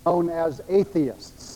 known as atheists.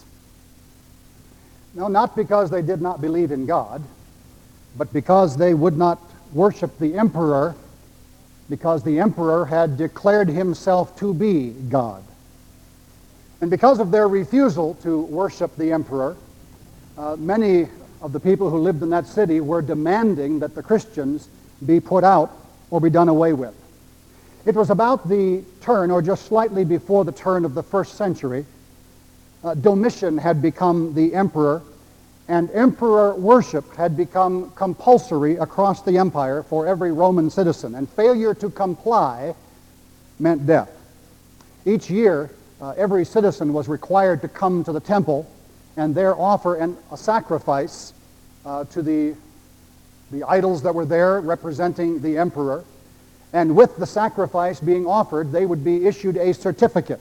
No, not because they did not believe in God, but because they would not worship the emperor, because the emperor had declared himself to be God. And because of their refusal to worship the emperor, many of the people who lived in that city were demanding that the Christians be put out or be done away with. It was about the turn, or just slightly before the turn of the first century, Domitian had become the emperor, and emperor worship had become compulsory across the empire for every Roman citizen, and failure to comply meant death. Each year, every citizen was required to come to the temple and there offer a sacrifice to the idols that were there representing the emperor. And with the sacrifice being offered, they would be issued a certificate.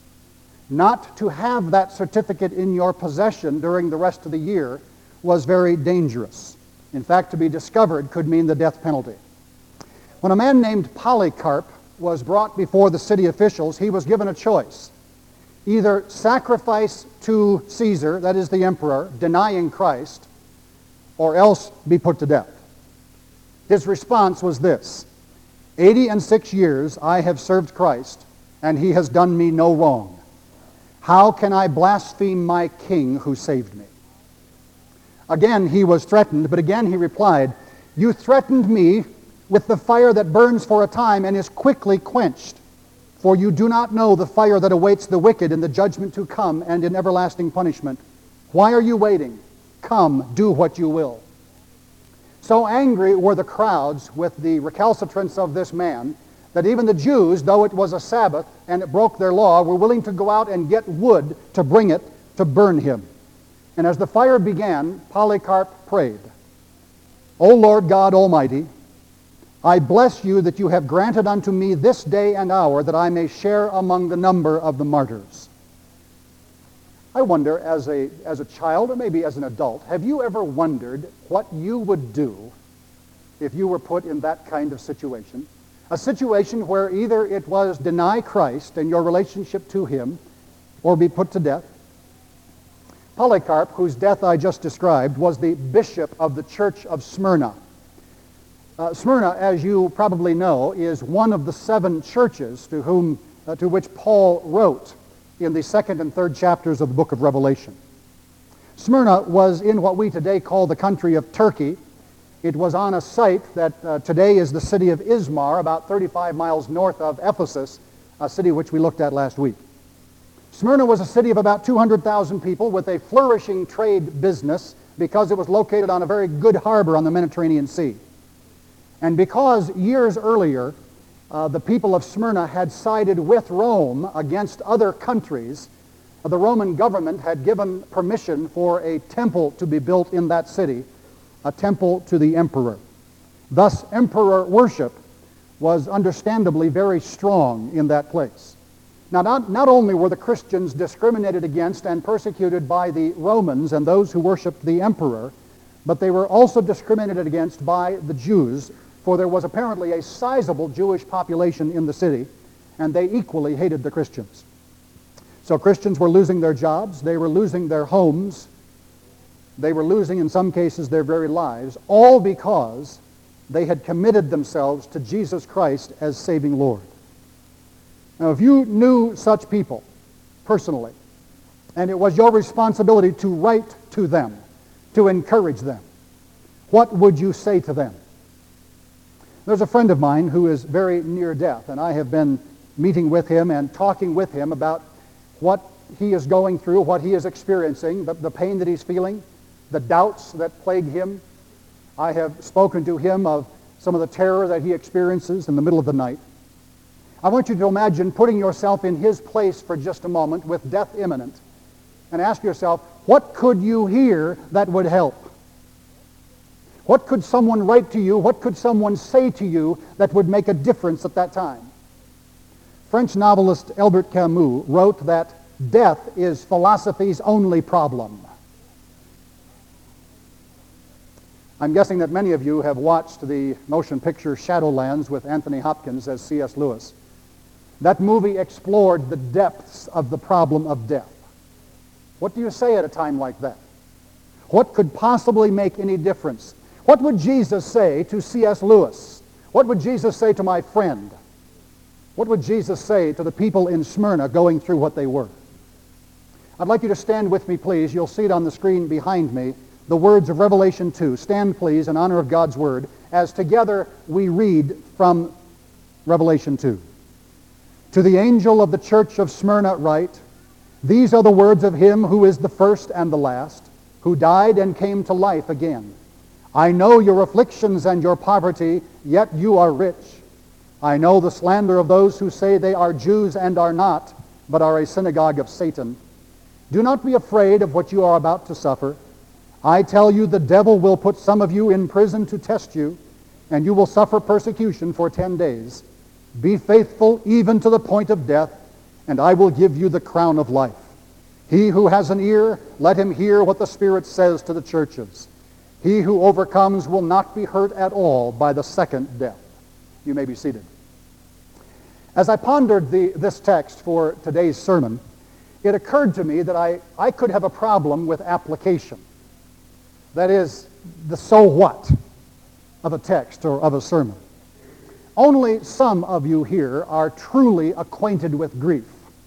Not to have that certificate in your possession during the rest of the year was very dangerous. In fact, to be discovered could mean the death penalty. When a man named Polycarp was brought before the city officials, he was given a choice. Either sacrifice to Caesar, that is the emperor, denying Christ, or else be put to death. His response was this: 86 years I have served Christ, and he has done me no wrong. How can I blaspheme my king who saved me? Again he was threatened, but again he replied, you threatened me with the fire that burns for a time and is quickly quenched. For you do not know the fire that awaits the wicked in the judgment to come and in everlasting punishment. Why are you waiting? Come, do what you will. So angry were the crowds with the recalcitrance of this man that even the Jews, though it was a Sabbath and it broke their law, were willing to go out and get wood to bring it to burn him. And as the fire began, Polycarp prayed, O Lord God Almighty, I bless you that you have granted unto me this day and hour that I may share among the number of the martyrs. I wonder, as a child or maybe as an adult, have you ever wondered what you would do if you were put in that kind of situation? A situation where either it was deny Christ and your relationship to him or be put to death. Polycarp, whose death I just described, was the bishop of the church of Smyrna. Smyrna, as you probably know, is one of the 7 churches to which Paul wrote in the 2nd and 3rd chapters of the book of Revelation. Smyrna was in what we today call the country of Turkey. It was on a site that today is the city of Izmar, about 35 miles north of Ephesus, a city which we looked at last week. Smyrna was a city of about 200,000 people with a flourishing trade business because it was located on a very good harbor on the Mediterranean Sea. And because years earlier, the people of Smyrna had sided with Rome against other countries, the Roman government had given permission for a temple to be built in that city, a temple to the emperor. Thus, emperor worship was understandably very strong in that place. Now, not only were the Christians discriminated against and persecuted by the Romans and those who worshiped the emperor, but they were also discriminated against by the Jews, for there was apparently a sizable Jewish population in the city, and they equally hated the Christians. So Christians were losing their jobs, they were losing their homes, they were losing, in some cases, their very lives, all because they had committed themselves to Jesus Christ as saving Lord. Now, if you knew such people personally, and it was your responsibility to write to them, to encourage them, what would you say to them? There's a friend of mine who is very near death, and I have been meeting with him and talking with him about what he is going through, what he is experiencing, the pain that he's feeling, the doubts that plague him. I have spoken to him of some of the terror that he experiences in the middle of the night. I want you to imagine putting yourself in his place for just a moment with death imminent and ask yourself, what could you hear that would help? What could someone write to you? What could someone say to you that would make a difference at that time? French novelist Albert Camus wrote that death is philosophy's only problem. I'm guessing that many of you have watched the motion picture Shadowlands with Anthony Hopkins as C.S. Lewis. That movie explored the depths of the problem of death. What do you say at a time like that? What could possibly make any difference? What would Jesus say to C.S. Lewis? What would Jesus say to my friend? What would Jesus say to the people in Smyrna going through what they were? I'd like you to stand with me, please. You'll see it on the screen behind me. The words of Revelation 2. Stand, please, in honor of God's Word, as together we read from Revelation 2. To the angel of the church of Smyrna write, these are the words of him who is the first and the last, who died and came to life again. I know your afflictions and your poverty, yet you are rich. I know the slander of those who say they are Jews and are not, but are a synagogue of Satan. Do not be afraid of what you are about to suffer. I tell you, the devil will put some of you in prison to test you, and you will suffer persecution for 10 days. Be faithful even to the point of death, and I will give you the crown of life. He who has an ear, let him hear what the Spirit says to the churches. He who overcomes will not be hurt at all by the second death. You may be seated. As I pondered this text for today's sermon, it occurred to me that I could have a problem with application. That is, the so what of a text or of a sermon. Only some of you here are truly acquainted with grief,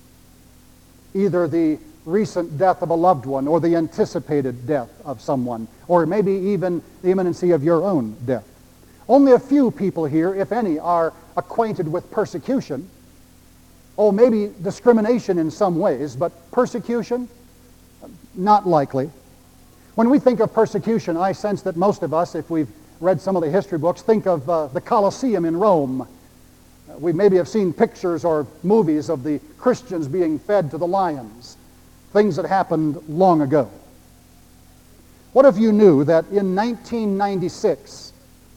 either the recent death of a loved one or the anticipated death of someone, or maybe even the imminency of your own death. Only a few people here, if any, are acquainted with persecution. Oh, maybe discrimination in some ways, but persecution? Not likely. When we think of persecution, I sense that most of us, if we've read some of the history books, think of the Colosseum in Rome. We maybe have seen pictures or movies of the Christians being fed to the lions, things that happened long ago. What if you knew that in 1996,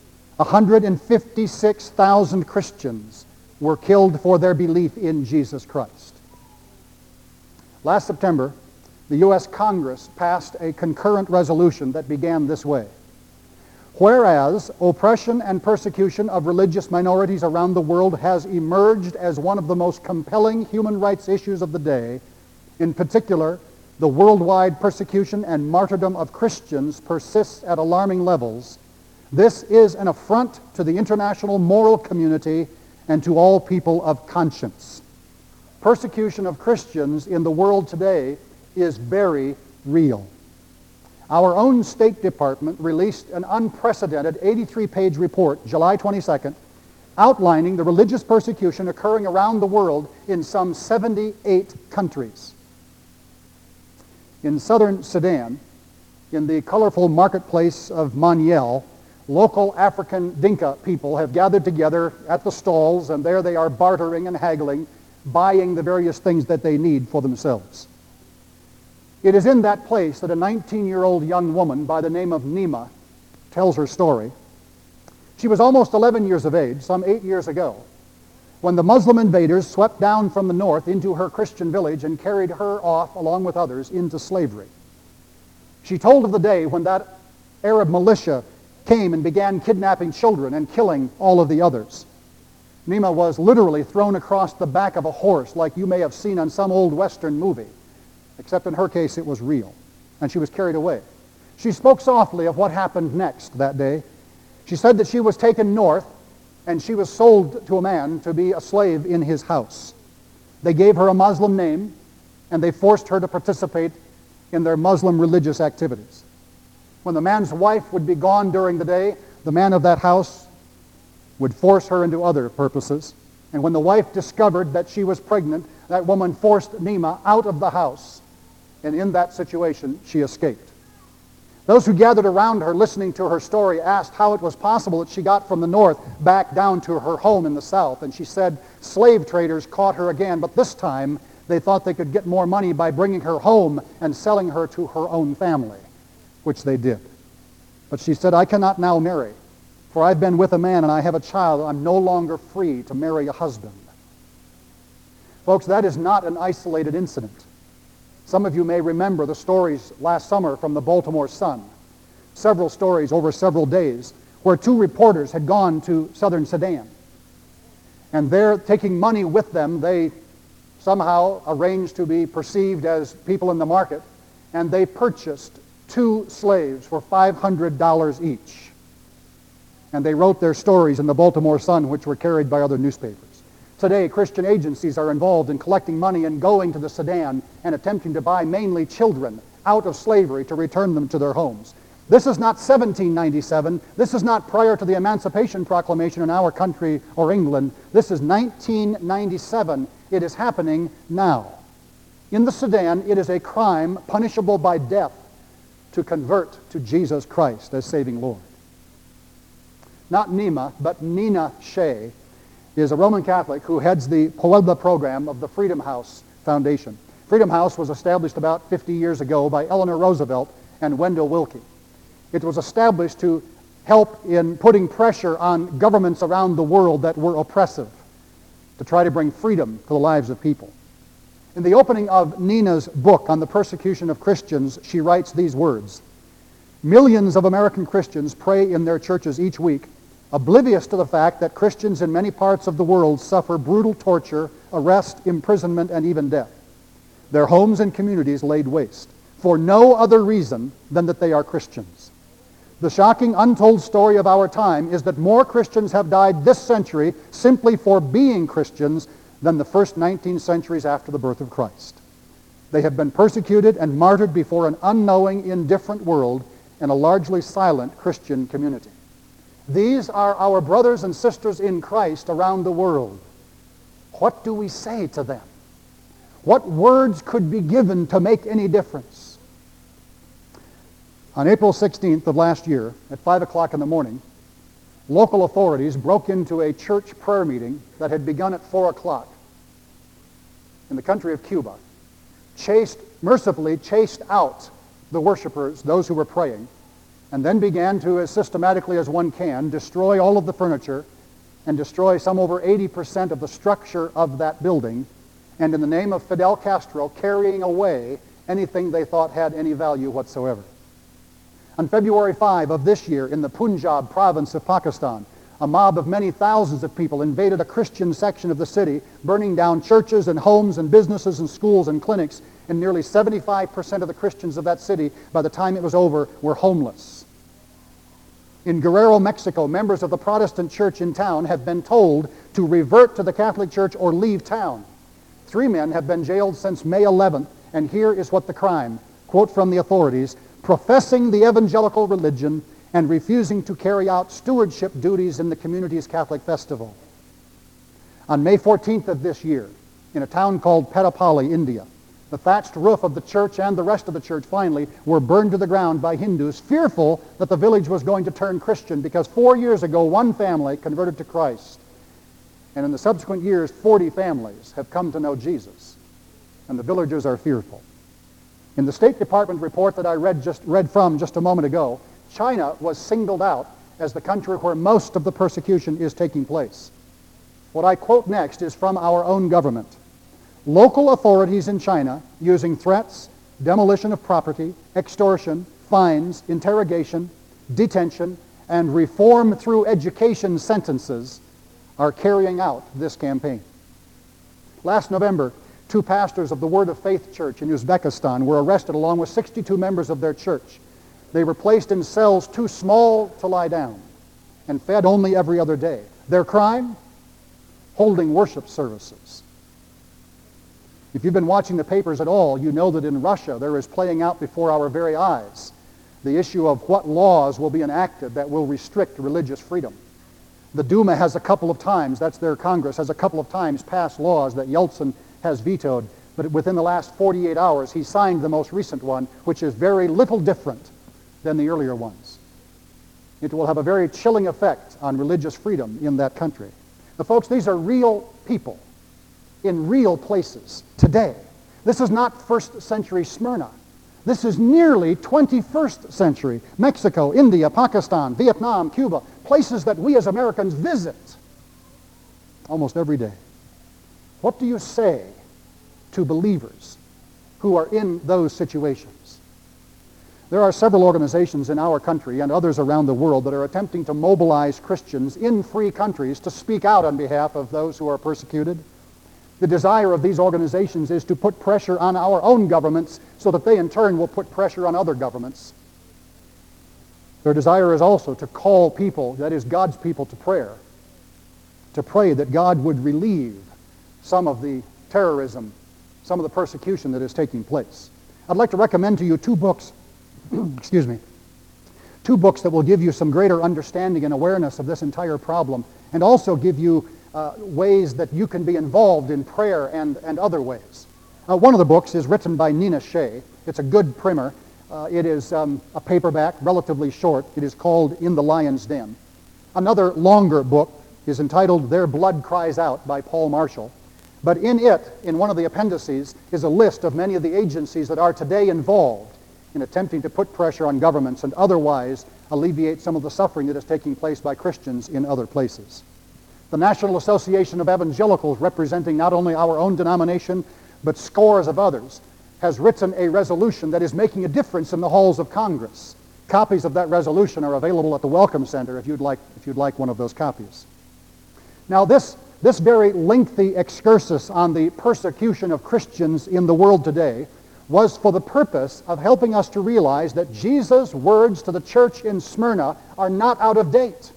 156,000 Christians were killed for their belief in Jesus Christ? Last September, the U.S. Congress passed a concurrent resolution that began this way. Whereas oppression and persecution of religious minorities around the world has emerged as one of the most compelling human rights issues of the day, in particular, the worldwide persecution and martyrdom of Christians persists at alarming levels. This is an affront to the international moral community and to all people of conscience. Persecution of Christians in the world today is very real. Our own State Department released an unprecedented 83-page report, July 22nd, outlining the religious persecution occurring around the world in some 78 countries. In southern Sudan, in the colorful marketplace of Maniel, local African Dinka people have gathered together at the stalls, and there they are bartering and haggling, buying the various things that they need for themselves. It is in that place that a 19-year-old young woman by the name of Nima tells her story. She was almost 11 years of age, some 8 years ago, when the Muslim invaders swept down from the north into her Christian village and carried her off, along with others, into slavery. She told of the day when that Arab militia came and began kidnapping children and killing all of the others. Nima was literally thrown across the back of a horse like you may have seen on some old Western movie. Except in her case it was real, and she was carried away. She spoke softly of what happened next that day. She said that she was taken north, and she was sold to a man to be a slave in his house. They gave her a Muslim name, and they forced her to participate in their Muslim religious activities. When the man's wife would be gone during the day, the man of that house would force her into other purposes. And when the wife discovered that she was pregnant, that woman forced Nima out of the house. And in that situation, she escaped. Those who gathered around her listening to her story asked how it was possible that she got from the north back down to her home in the south. And she said slave traders caught her again, but this time they thought they could get more money by bringing her home and selling her to her own family, which they did. But she said, I cannot now marry, for I've been with a man and I have a child. I'm no longer free to marry a husband. Folks, that is not an isolated incident. Some of you may remember the stories last summer from the Baltimore Sun. Several stories over several days where two reporters had gone to southern Sudan. And they're taking money with them. They somehow arranged to be perceived as people in the market, and they purchased 2 slaves for $500 each. And they wrote their stories in the Baltimore Sun, which were carried by other newspapers. Today, Christian agencies are involved in collecting money and going to the Sudan and attempting to buy mainly children out of slavery to return them to their homes. This is not 1797. This is not prior to the Emancipation Proclamation in our country or England. This is 1997. It is happening now. In the Sudan, it is a crime punishable by death to convert to Jesus Christ as saving Lord. Not Nima, but Nina Shea is a Roman Catholic who heads the Puebla program of the Freedom House Foundation. Freedom House was established about 50 years ago by Eleanor Roosevelt and Wendell Willkie. It was established to help in putting pressure on governments around the world that were oppressive, to try to bring freedom to the lives of people. In the opening of Nina's book on the persecution of Christians, she writes these words: "Millions of American Christians pray in their churches each week, oblivious to the fact that Christians in many parts of the world suffer brutal torture, arrest, imprisonment, and even death. Their homes and communities laid waste, for no other reason than that they are Christians. The shocking, untold story of our time is that more Christians have died this century simply for being Christians than the first 19 centuries after the birth of Christ. They have been persecuted and martyred before an unknowing, indifferent world and a largely silent Christian community. These are our brothers and sisters in Christ around the world. What do we say to them? What words could be given to make any difference?" On April 16th of last year, at 5 o'clock in the morning, local authorities broke into a church prayer meeting that had begun at 4 o'clock in the country of Cuba, mercifully chased out the worshipers, those who were praying, and then began to, as systematically as one can, destroy all of the furniture and destroy some over 80% of the structure of that building, and in the name of Fidel Castro, carrying away anything they thought had any value whatsoever. On February 5 of this year, in the Punjab province of Pakistan, a mob of many thousands of people invaded a Christian section of the city, burning down churches and homes and businesses and schools and clinics, and nearly 75% of the Christians of that city, by the time it was over, were homeless. In Guerrero, Mexico, members of the Protestant church in town have been told to revert to the Catholic Church or leave town. 3 men have been jailed since May 11th, and here is what the crime, quote from the authorities: "Professing the evangelical religion and refusing to carry out stewardship duties in the community's Catholic festival." On May 14th of this year, in a town called Pettapalli, India, the thatched roof of the church and the rest of the church finally were burned to the ground by Hindus, fearful that the village was going to turn Christian because 4 years ago one family converted to Christ. And in the subsequent years, 40 families have come to know Jesus. And the villagers are fearful. In the State Department report that I read from just a moment ago, China was singled out as the country where most of the persecution is taking place. What I quote next is from our own government. Local authorities in China, using threats, demolition of property, extortion, fines, interrogation, detention, and reform through education sentences, are carrying out this campaign. Last November, 2 pastors of the Word of Faith Church in Uzbekistan were arrested along with 62 members of their church. They were placed in cells too small to lie down and fed only every other day. Their crime? Holding worship services. If you've been watching the papers at all, you know that in Russia there is playing out before our very eyes the issue of what laws will be enacted that will restrict religious freedom. The Duma has a couple of times, that's their Congress, has a couple of times passed laws that Yeltsin has vetoed, but within the last 48 hours he signed the most recent one, which is very little different than the earlier ones. It will have a very chilling effect on religious freedom in that country. Now, folks, these are real people in real places today. This is not first century Smyrna. This is nearly 21st century Mexico, India, Pakistan, Vietnam, Cuba, places that we as Americans visit almost every day. What do you say to believers who are in those situations? There are several organizations in our country and others around the world that are attempting to mobilize Christians in free countries to speak out on behalf of those who are persecuted. The desire of these organizations is to put pressure on our own governments so that they in turn will put pressure on other governments. Their desire is also to call people, that is God's people, to prayer, to pray that God would relieve some of the terrorism, some of the persecution that is taking place. I'd like to recommend to you two books, two books that will give you some greater understanding and awareness of this entire problem, and also give you ways that you can be involved in prayer and other ways. One of the books is written by Nina Shea. It's a good primer. It is a paperback, relatively short. It is called In the Lion's Den. Another longer book is entitled Their Blood Cries Out by Paul Marshall. But in it, in one of the appendices, is a list of many of the agencies that are today involved in attempting to put pressure on governments and otherwise alleviate some of the suffering that is taking place by Christians in other places. The National Association of Evangelicals, representing not only our own denomination, but scores of others, has written a resolution that is making a difference in the halls of Congress. Copies of that resolution are available at the Welcome Center if you'd like one of those copies. Now this very lengthy excursus on the persecution of Christians in the world today was for the purpose of helping us to realize that Jesus' words to the church in Smyrna are not out of date.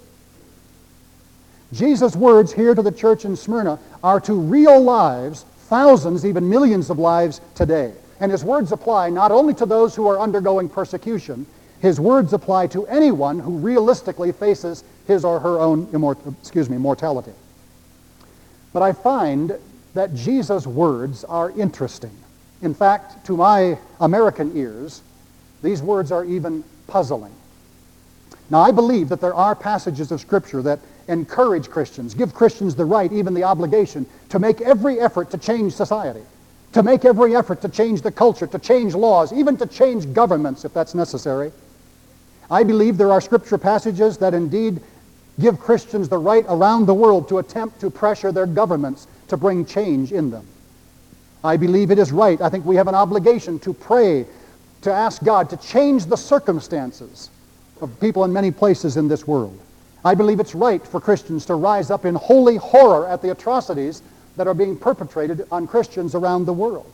Jesus' words here to the church in Smyrna are to real lives, thousands, even millions of lives today. And his words apply not only to those who are undergoing persecution, his words apply to anyone who realistically faces his or her own mortality. But I find that Jesus' words are interesting. In fact, to my American ears, these words are even puzzling. Now, I believe that there are passages of Scripture that encourage Christians, give Christians the right, even the obligation, to make every effort to change society, to make every effort to change the culture, to change laws, even to change governments if that's necessary. I believe there are Scripture passages that indeed give Christians the right around the world to attempt to pressure their governments to bring change in them. I believe it is right. I think we have an obligation to pray, to ask God to change the circumstances of people in many places in this world. I believe it's right for Christians to rise up in holy horror at the atrocities that are being perpetrated on Christians around the world.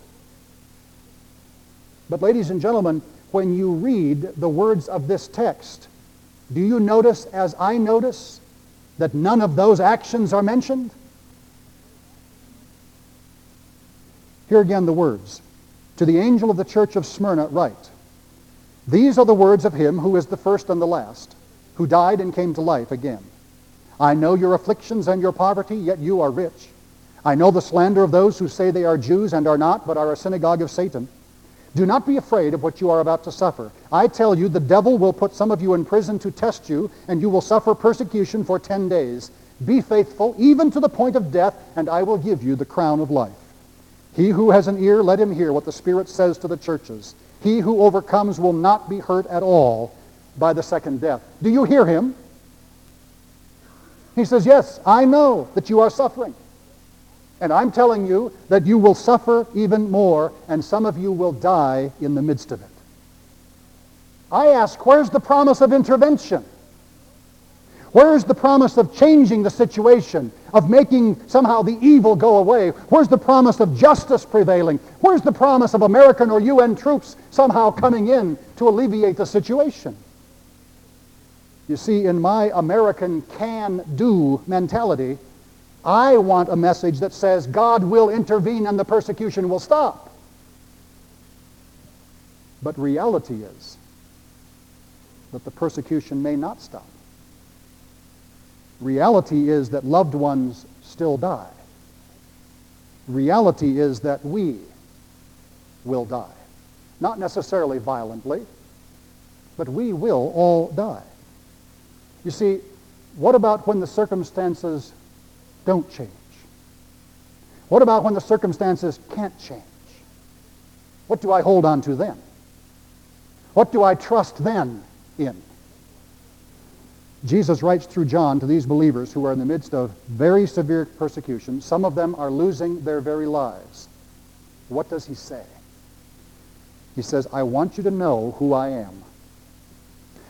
But ladies and gentlemen, when you read the words of this text, do you notice, as I notice, that none of those actions are mentioned? Here again the words. To the angel of the church of Smyrna write, these are the words of him who is the first and the last, who died and came to life again. I know your afflictions and your poverty, yet you are rich. I know the slander of those who say they are Jews and are not, but are a synagogue of Satan. Do not be afraid of what you are about to suffer. I tell you, the devil will put some of you in prison to test you, and you will suffer persecution for 10 days. Be faithful, even to the point of death, and I will give you the crown of life. He who has an ear, let him hear what the Spirit says to the churches. He who overcomes will not be hurt at all by the second death. Do you hear him? He says, yes, I know that you are suffering. And I'm telling you that you will suffer even more, and some of you will die in the midst of it. I ask, where's the promise of intervention? Where's the promise of changing the situation, of making somehow the evil go away? Where's the promise of justice prevailing? Where's the promise of American or UN troops somehow coming in to alleviate the situation? You see, in my American can-do mentality, I want a message that says God will intervene and the persecution will stop. But reality is that the persecution may not stop. Reality is that loved ones still die. Reality is that we will die. Not necessarily violently, but we will all die. You see, what about when the circumstances don't change? What about when the circumstances can't change? What do I hold on to then? What do I trust then in? Jesus writes through John to these believers who are in the midst of very severe persecution. Some of them are losing their very lives. What does he say? He says, I want you to know who I am.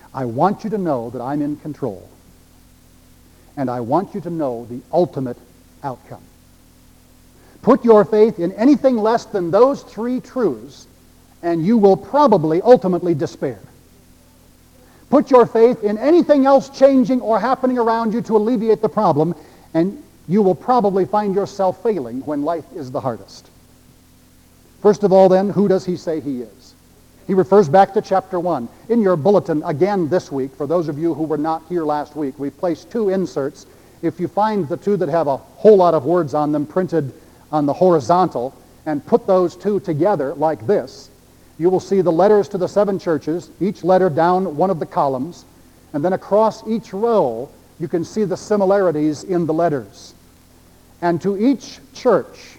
I want you to know that I'm in control. And I want you to know the ultimate outcome. Put your faith in anything less than those three truths, and you will probably ultimately despair. Put your faith in anything else changing or happening around you to alleviate the problem, and you will probably find yourself failing when life is the hardest. First of all, then, who does he say he is? He refers back to chapter 1. In your bulletin, again this week, for those of you who were not here last week, we've placed two inserts. If you find the two that have a whole lot of words on them printed on the horizontal, and put those two together like this, you will see the letters to the 7 churches, each letter down one of the columns, and then across each row you can see the similarities in the letters. And to each church,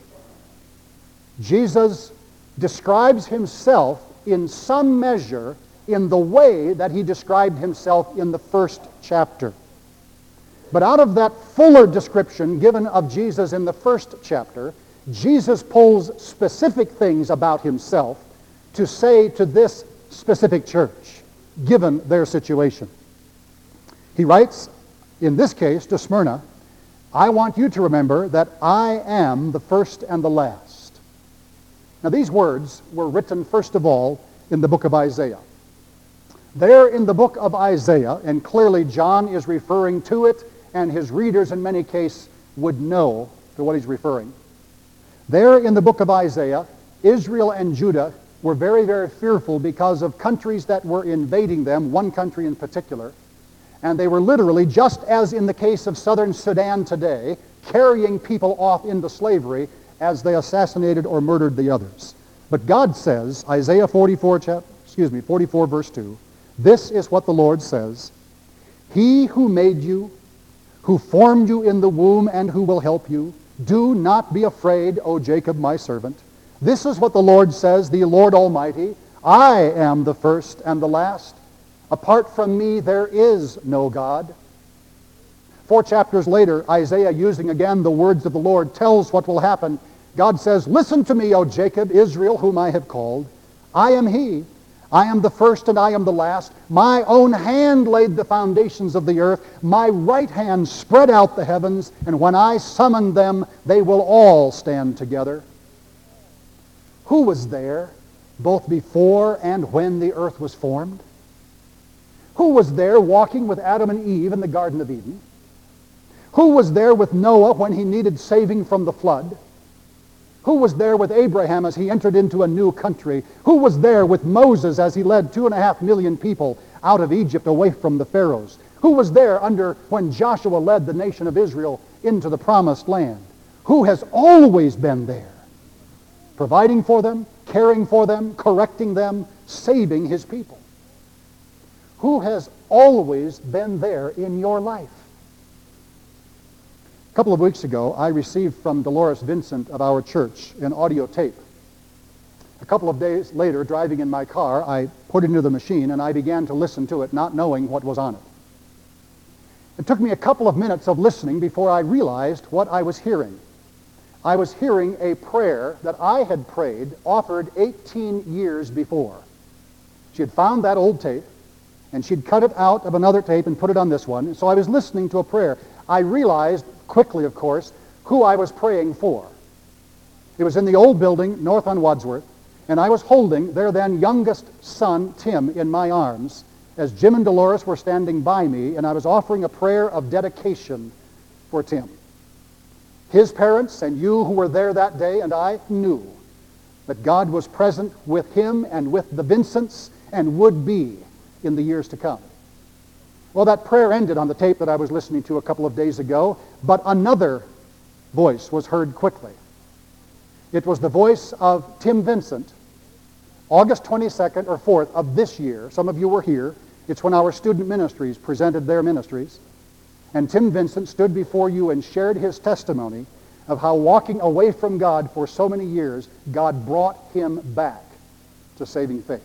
Jesus describes himself in some measure in the way that he described himself in the first chapter. But out of that fuller description given of Jesus in the first chapter, Jesus pulls specific things about himself to say to this specific church, given their situation. He writes, in this case, to Smyrna, I want you to remember that I am the first and the last. Now these words were written first of all in the book of Isaiah. There in the book of Isaiah, and clearly John is referring to it, and his readers in many cases would know to what he's referring. There in the book of Isaiah, Israel and Judah were very, very fearful because of countries that were invading them, one country in particular, and they were literally, just as in the case of southern Sudan today, carrying people off into slavery as they assassinated or murdered the others. But God says, Isaiah 44 verse 2, this is what the Lord says, He who made you, who formed you in the womb and who will help you, do not be afraid, O Jacob, my servant. This is what the Lord says, the Lord Almighty, I am the first and the last. Apart from me there is no God. 4 chapters later, Isaiah, using again the words of the Lord, tells what will happen. God says, listen to me, O Jacob, Israel, whom I have called. I am he. I am the first and I am the last. My own hand laid the foundations of the earth. My right hand spread out the heavens. And when I summon them, they will all stand together. Who was there both before and when the earth was formed? Who was there walking with Adam and Eve in the Garden of Eden? Who was there with Noah when he needed saving from the flood? Who was there with Abraham as he entered into a new country? Who was there with Moses as he led 2.5 million people out of Egypt away from the Pharaohs? Who was there when Joshua led the nation of Israel into the promised land? Who has always been there, providing for them, caring for them, correcting them, saving his people? Who has always been there in your life? A couple of weeks ago, I received from Dolores Vincent of our church an audio tape. A couple of days later, driving in my car, I put it into the machine and I began to listen to it, not knowing what was on it. It took me a couple of minutes of listening before I realized what I was hearing. I was hearing a prayer that I had prayed, offered 18 years before. She had found that old tape, and she'd cut it out of another tape and put it on this one. And so I was listening to a prayer. I realized quickly, of course, who I was praying for. It was in the old building north on Wadsworth, and I was holding their then youngest son, Tim, in my arms as Jim and Dolores were standing by me, and I was offering a prayer of dedication for Tim. His parents and you who were there that day and I knew that God was present with him and with the Vincents and would be in the years to come. Well, that prayer ended on the tape that I was listening to a couple of days ago, but another voice was heard quickly. It was the voice of Tim Vincent, August 22nd or 4th of this year. Some of you were here. It's when our student ministries presented their ministries. And Tim Vincent stood before you and shared his testimony of how walking away from God for so many years, God brought him back to saving faith.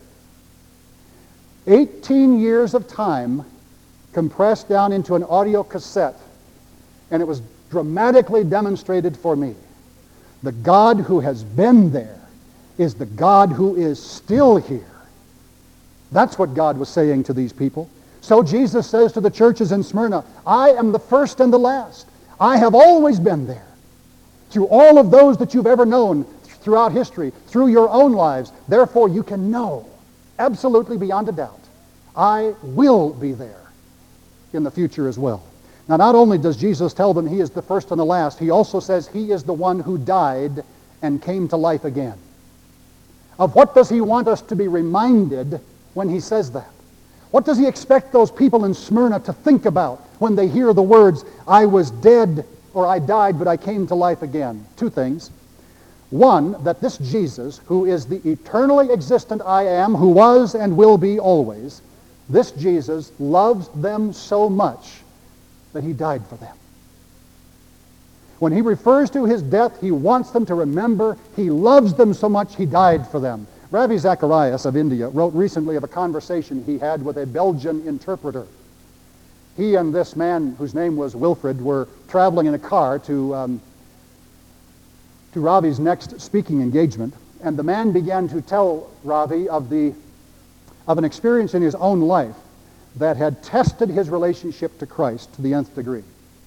18 years of time compressed down into an audio cassette, and it was dramatically demonstrated for me. The God who has been there is the God who is still here. That's what God was saying to these people. So Jesus says to the churches in Smyrna, I am the first and the last. I have always been there. Through all of those that you've ever known throughout history, through your own lives, therefore you can know, absolutely beyond a doubt, I will be there in the future as well. Now, not only does Jesus tell them he is the first and the last, he also says he is the one who died and came to life again. Of what does he want us to be reminded when he says that? What does he expect those people in Smyrna to think about when they hear the words, I was dead or I died, but I came to life again? Two things. One, that this Jesus, who is the eternally existent I am, who was and will be always, this Jesus loves them so much that he died for them. When he refers to his death, he wants them to remember he loves them so much he died for them. Ravi Zacharias of India wrote recently of a conversation he had with a Belgian interpreter. He and this man, whose name was Wilfred, were traveling in a car to Ravi's next speaking engagement, and the man began to tell Ravi of an experience in his own life that had tested his relationship to Christ to the nth degree.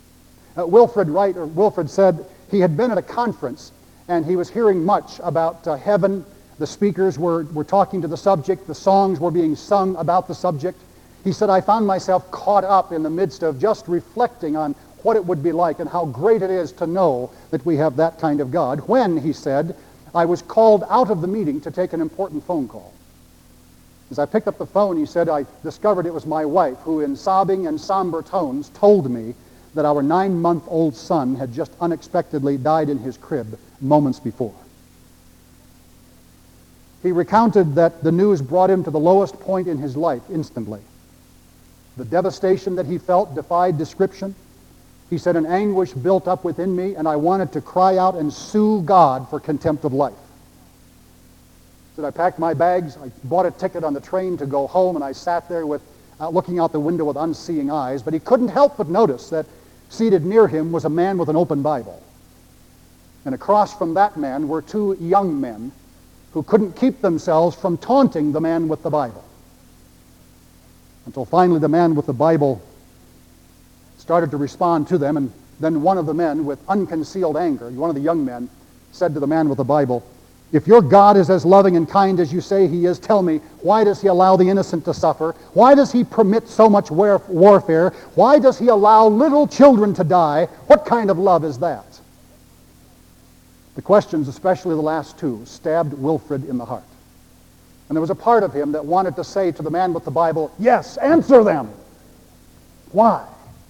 Wilfred said he had been at a conference and he was hearing much about heaven. The speakers were talking to the subject. The songs were being sung about the subject. He said, I found myself caught up in the midst of just reflecting on what it would be like and how great it is to know that we have that kind of God, when, he said, I was called out of the meeting to take an important phone call. As I picked up the phone, he said, I discovered it was my wife who, in sobbing and somber tones, told me that our 9-month-old son had just unexpectedly died in his crib moments before. He recounted that the news brought him to the lowest point in his life instantly. The devastation that he felt defied description. He said, an anguish built up within me, and I wanted to cry out and sue God for contempt of life. He said, I packed my bags, I bought a ticket on the train to go home, and I sat there looking out the window with unseeing eyes, but he couldn't help but notice that seated near him was a man with an open Bible. And across from that man were two young men who couldn't keep themselves from taunting the man with the Bible. Until finally the man with the Bible started to respond to them, and then one of the men, with unconcealed anger, one of the young men, said to the man with the Bible, if your God is as loving and kind as you say he is, tell me, why does he allow the innocent to suffer? Why does he permit so much warfare? Why does he allow little children to die? What kind of love is that? The questions, especially the last two, stabbed Wilfred in the heart. And there was a part of him that wanted to say to the man with the Bible, yes, answer them. Why?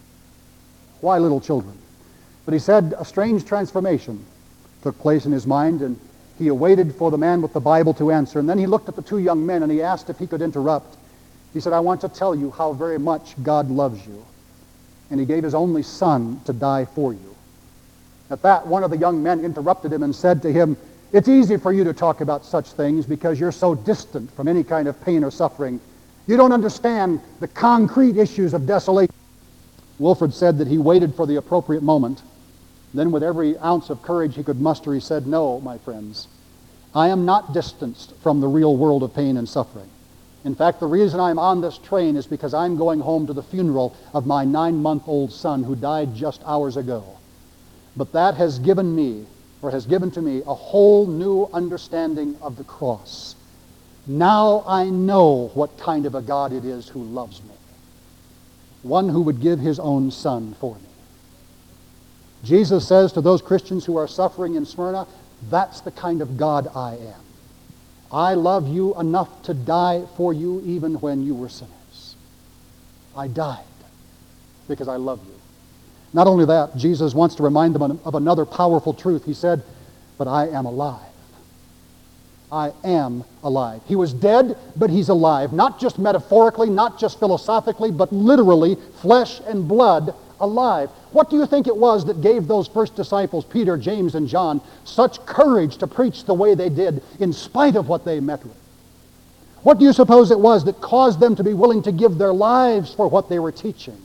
Why little children? But he said a strange transformation took place in his mind, and he awaited for the man with the Bible to answer. And then he looked at the two young men and he asked if he could interrupt. He said, I want to tell you how very much God loves you. And he gave his only son to die for you. At that, one of the young men interrupted him and said to him, it's easy for you to talk about such things because you're so distant from any kind of pain or suffering. You don't understand the concrete issues of desolation. Wilfred said that he waited for the appropriate moment. Then with every ounce of courage he could muster, he said, no, my friends, I am not distanced from the real world of pain and suffering. In fact, the reason I'm on this train is because I'm going home to the funeral of my 9-month-old son who died just hours ago. But that has given to me a whole new understanding of the cross. Now I know what kind of a God it is who loves me. One who would give his own son for me. Jesus says to those Christians who are suffering in Smyrna, that's the kind of God I am. I love you enough to die for you even when you were sinners. I died because I love you. Not only that, Jesus wants to remind them of another powerful truth. He said, but I am alive. I am alive. He was dead, but he's alive. Not just metaphorically, not just philosophically, but literally, flesh and blood alive. What do you think it was that gave those first disciples, Peter, James, and John, such courage to preach the way they did in spite of what they met with? What do you suppose it was that caused them to be willing to give their lives for what they were teaching?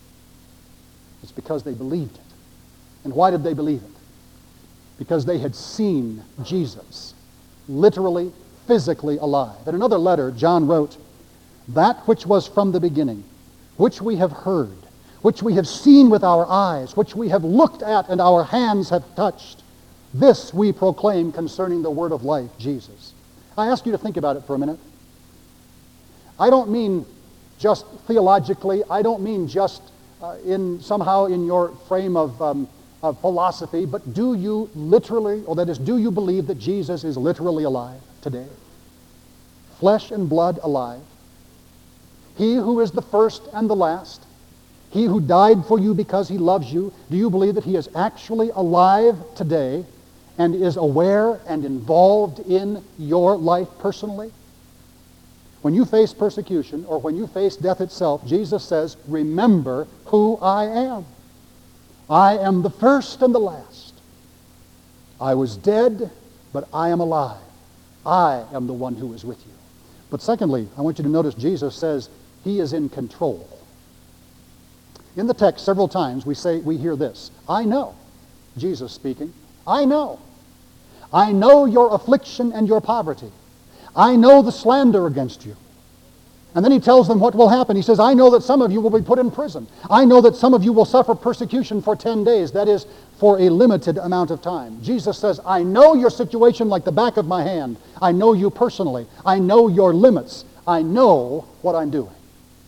It's because they believed it. And why did they believe it? Because they had seen Jesus, literally, physically alive. In another letter, John wrote, that which was from the beginning, which we have heard, which we have seen with our eyes, which we have looked at and our hands have touched, this we proclaim concerning the word of life, Jesus. I ask you to think about it for a minute. I don't mean just theologically. I don't mean just somehow in your frame of philosophy, but do you literally, or that is, do you believe that Jesus is literally alive today? Flesh and blood alive. He who is the first and the last. He who died for you because he loves you. Do you believe that he is actually alive today and is aware and involved in your life personally? When you face persecution or when you face death itself, Jesus says, remember who I am. I am the first and the last. I was dead, but I am alive. I am the one who is with you. But secondly, I want you to notice Jesus says he is in control. In the text, several times we hear this. I know, Jesus speaking, I know. I know your affliction and your poverty. I know the slander against you. And then he tells them what will happen. He says, I know that some of you will be put in prison. I know that some of you will suffer persecution for 10 days. That is, for a limited amount of time. Jesus says, I know your situation like the back of my hand. I know you personally. I know your limits. I know what I'm doing.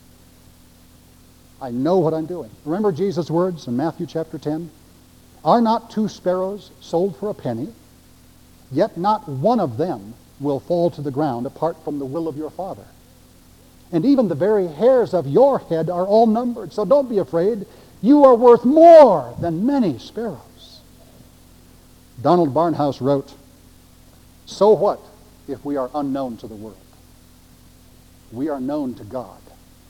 I know what I'm doing. Remember Jesus' words in Matthew chapter 10? Are not 2 sparrows sold for a penny? Yet not one of them will fall to the ground apart from the will of your Father. And even the very hairs of your head are all numbered. So don't be afraid. You are worth more than many sparrows. Donald Barnhouse wrote, so what if we are unknown to the world? We are known to God.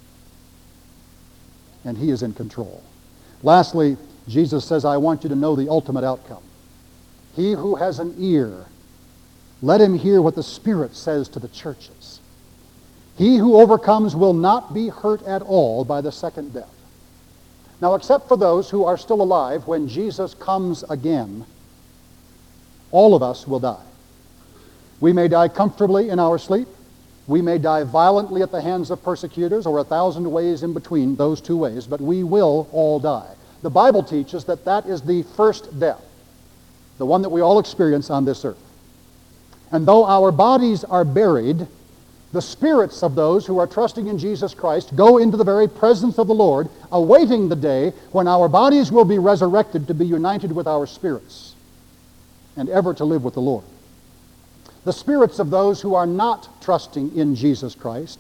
And he is in control. Lastly, Jesus says, I want you to know the ultimate outcome. He who has an ear, let him hear what the Spirit says to the churches. He who overcomes will not be hurt at all by the second death. Now, except for those who are still alive when Jesus comes again, all of us will die. We may die comfortably in our sleep. We may die violently at the hands of persecutors, or 1,000 ways in between those two ways, but we will all die. The Bible teaches that that is the first death, the one that we all experience on this earth. And though our bodies are buried, the spirits of those who are trusting in Jesus Christ go into the very presence of the Lord, awaiting the day when our bodies will be resurrected to be united with our spirits and ever to live with the Lord. The spirits of those who are not trusting in Jesus Christ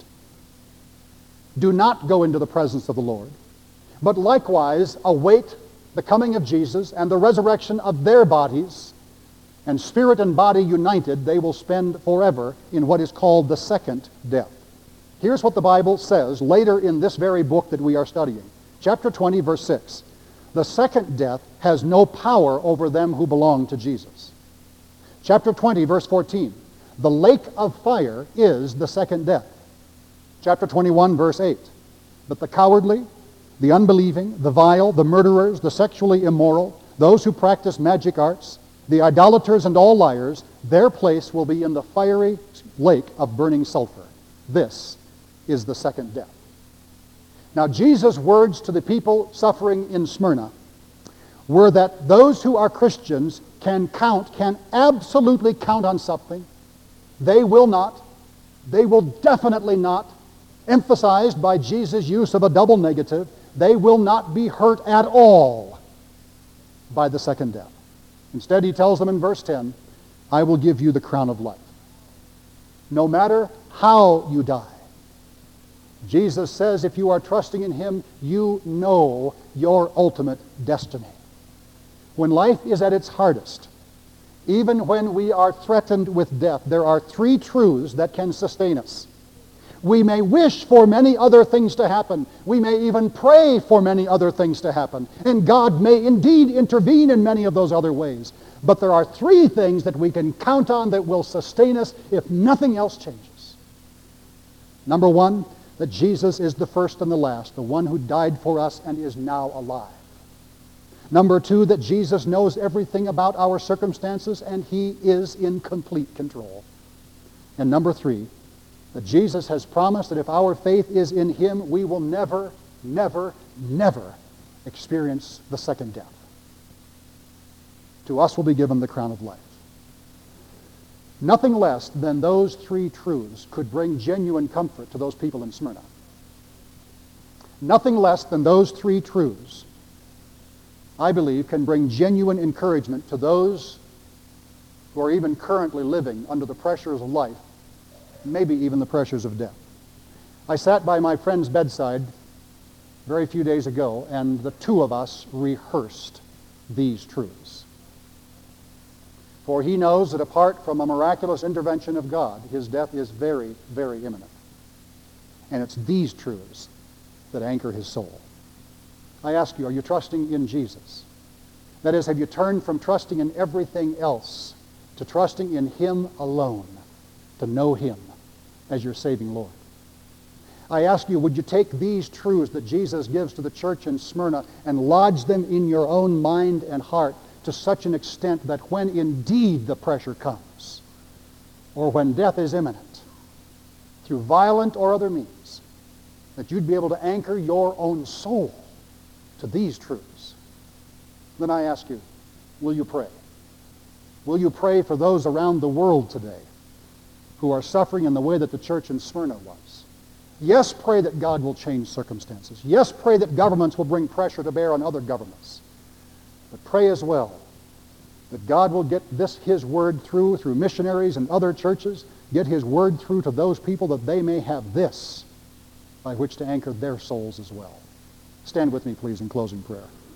do not go into the presence of the Lord, but likewise await the coming of Jesus and the resurrection of their bodies, and spirit and body united, they will spend forever in what is called the second death. Here's what the Bible says later in this very book that we are studying. Chapter 20, verse 6. The second death has no power over them who belong to Jesus. Chapter 20, verse 14. The lake of fire is the second death. Chapter 21, verse 8. But the cowardly, the unbelieving, the vile, the murderers, the sexually immoral, those who practice magic arts, the idolaters and all liars, their place will be in the fiery lake of burning sulfur. This is the second death. Now, Jesus' words to the people suffering in Smyrna were that those who are Christians can absolutely count on something. They will definitely not, emphasized by Jesus' use of a double negative, they will not be hurt at all by the second death. Instead, he tells them in verse 10, I will give you the crown of life. No matter how you die. Jesus says if you are trusting in him, you know your ultimate destiny. When life is at its hardest, even when we are threatened with death, there are 3 truths that can sustain us. We may wish for many other things to happen. We may even pray for many other things to happen. And God may indeed intervene in many of those other ways. But there are 3 things that we can count on that will sustain us if nothing else changes. Number 1, that Jesus is the first and the last, the one who died for us and is now alive. Number 2, that Jesus knows everything about our circumstances and he is in complete control. And number 3, that Jesus has promised that if our faith is in him, we will never, never, never experience the second death. To us will be given the crown of life. Nothing less than those three truths could bring genuine comfort to those people in Smyrna. Nothing less than those three truths, I believe, can bring genuine encouragement to those who are even currently living under the pressures of life, maybe even the pressures of death. I sat by my friend's bedside very few days ago, and the two of us rehearsed these truths. For he knows that apart from a miraculous intervention of God, his death is very, very imminent. And it's these truths that anchor his soul. I ask you, are you trusting in Jesus? That is, have you turned from trusting in everything else to trusting in him alone, to know him as your saving Lord? I ask you, would you take these truths that Jesus gives to the church in Smyrna and lodge them in your own mind and heart to such an extent that when indeed the pressure comes, or when death is imminent, through violent or other means, that you'd be able to anchor your own soul to these truths? Then I ask you, will you pray? Will you pray for those around the world today who are suffering in the way that the church in Smyrna was? Yes, pray that God will change circumstances. Yes, pray that governments will bring pressure to bear on other governments. But pray as well that God will get his word through missionaries and other churches, get his word through to those people that they may have this by which to anchor their souls as well. Stand with me, please, in closing prayer.